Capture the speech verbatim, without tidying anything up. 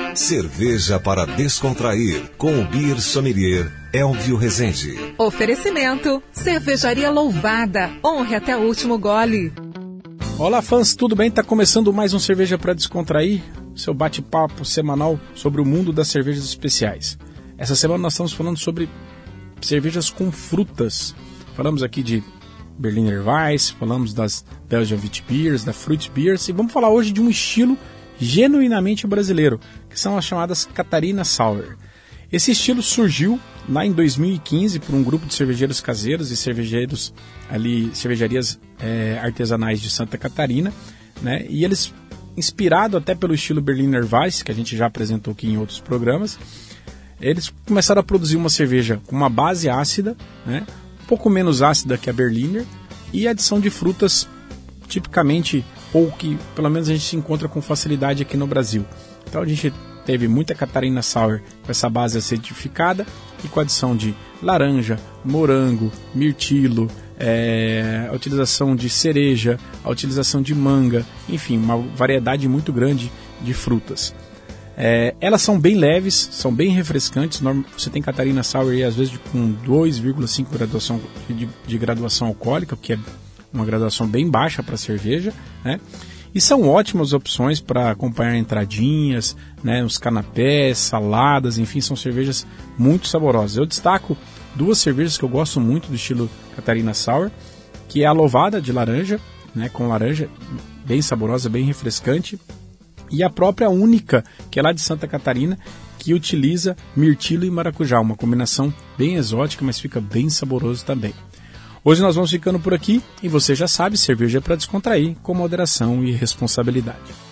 Cerveja para descontrair, com o Beer Sommelier Elvio Rezende. Oferecimento, Cervejaria Louvada, honre até o último gole. Olá fãs, tudo bem? Tá começando mais um Cerveja para Descontrair, seu bate-papo semanal sobre o mundo das cervejas especiais. Essa semana nós estamos falando sobre cervejas com frutas. Falamos aqui de Berliner Weiss, falamos das Belgian Wheat Beers, da Fruit Beers, e vamos falar hoje de um estilo genuinamente brasileiro, que são as chamadas Catarina Sour. Esse estilo surgiu lá em dois mil e quinze por um grupo de cervejeiros caseiros e cervejeiros ali, cervejarias é, artesanais de Santa Catarina, né? E eles, inspirado até pelo estilo Berliner Weiss, que a gente já apresentou aqui em outros programas, eles começaram a produzir uma cerveja com uma base ácida, né? Um pouco menos ácida que a Berliner, e adição de frutas tipicamente, ou que pelo menos a gente se encontra com facilidade aqui no Brasil. Então a gente teve muita Catarina Sour com essa base acidificada e com a adição de laranja, morango, mirtilo, é, a utilização de cereja, a utilização de manga, enfim, uma variedade muito grande de frutas. É, elas são bem leves, são bem refrescantes. Você tem Catarina Sour aí, às vezes com dois vírgula cinco graduação de, de graduação alcoólica, que é uma graduação bem baixa para cerveja, né? E são ótimas opções para acompanhar entradinhas, né, os canapés, saladas, enfim, são cervejas muito saborosas. Eu destaco duas cervejas que eu gosto muito do estilo Catarina Sour, que é a Louvada de laranja, né, com laranja, bem saborosa, bem refrescante, e a própria Única, que é lá de Santa Catarina, que utiliza mirtilo e maracujá, uma combinação bem exótica, mas fica bem saboroso também. Hoje nós vamos ficando por aqui e você já sabe, cerveja é para descontrair com moderação e responsabilidade.